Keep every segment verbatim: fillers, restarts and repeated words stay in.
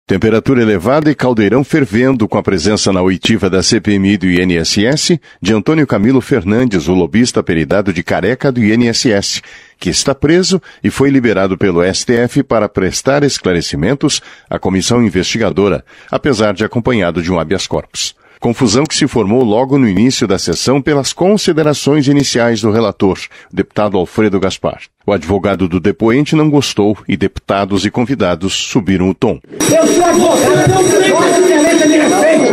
Temperatura elevada e caldeirão fervendo com a presença na oitiva da C P M I do I N S S de Antônio Camilo Fernandes, o lobista apelidado de Careca do I N S S, que está preso e foi liberado pelo S T F para prestar esclarecimentos à comissão investigadora, apesar de acompanhado de um habeas corpus. Confusão que se formou logo no início da sessão pelas considerações iniciais do relator, deputado Alfredo Gaspar. O advogado do depoente não gostou e deputados e convidados subiram o tom. Eu sou advogado, não tenho Vossa Excelência de respeito.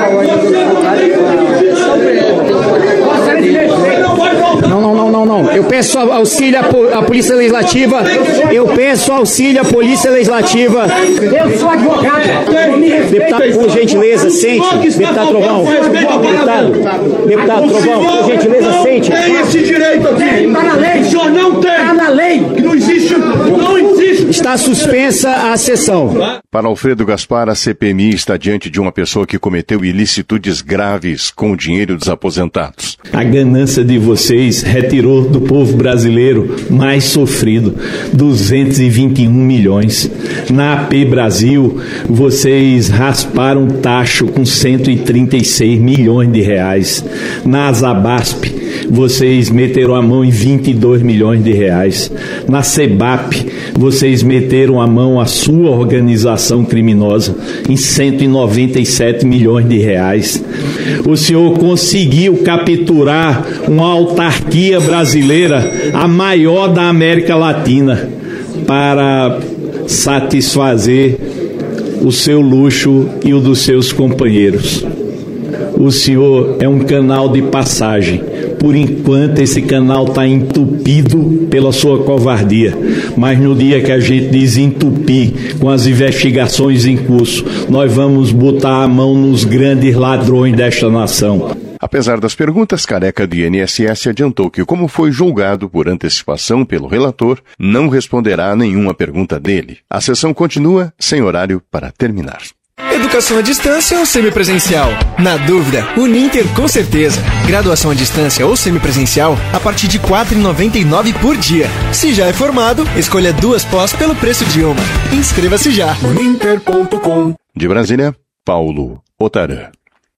Vossa Excelência. Não, não, não, não, não. Eu peço auxílio à Polícia Legislativa. Eu peço auxílio à Polícia Legislativa. Eu sou advogado. Deputado, por gentileza, sente. Deputado Trovão. Deputado, deputado Trovão, por gentileza, sente. Tem esse direito aqui. Está na lei. O senhor não tem. Está na lei. Não existe, não existe. Está suspensa a sessão. Para Alfredo Gaspar, a C P M I está diante de uma pessoa que cometeu ilicitudes graves com o dinheiro dos aposentados. A ganância de vocês retirou do povo brasileiro mais sofrido duzentos e vinte e um milhões. Na A P Brasil, vocês rasparam tacho com cento e trinta e seis milhões de reais. Na Azabasp, vocês meteram a mão em vinte e dois milhões de reais. Na SEBAP, vocês meteram a mão à sua organização criminosa em cento e noventa e sete milhões de reais. O senhor conseguiu capturar uma autarquia brasileira, a maior da América Latina, para satisfazer o seu luxo e o dos seus companheiros. O senhor é um canal de passagem. Por enquanto esse canal está entupido pela sua covardia, mas no dia que a gente desentupir com as investigações em curso, nós vamos botar a mão nos grandes ladrões desta nação. Apesar das perguntas, Careca do I N S S adiantou que, como foi julgado por antecipação pelo relator, não responderá a nenhuma pergunta dele. A sessão continua sem horário para terminar. Educação à distância ou semipresencial? Na dúvida, Uninter com certeza. Graduação à distância ou semipresencial a partir de quatro reais e noventa e nove centavos por dia. Se já é formado, escolha duas pós pelo preço de uma. Inscreva-se já. Uninter ponto com. De Brasília, Paulo Otarã.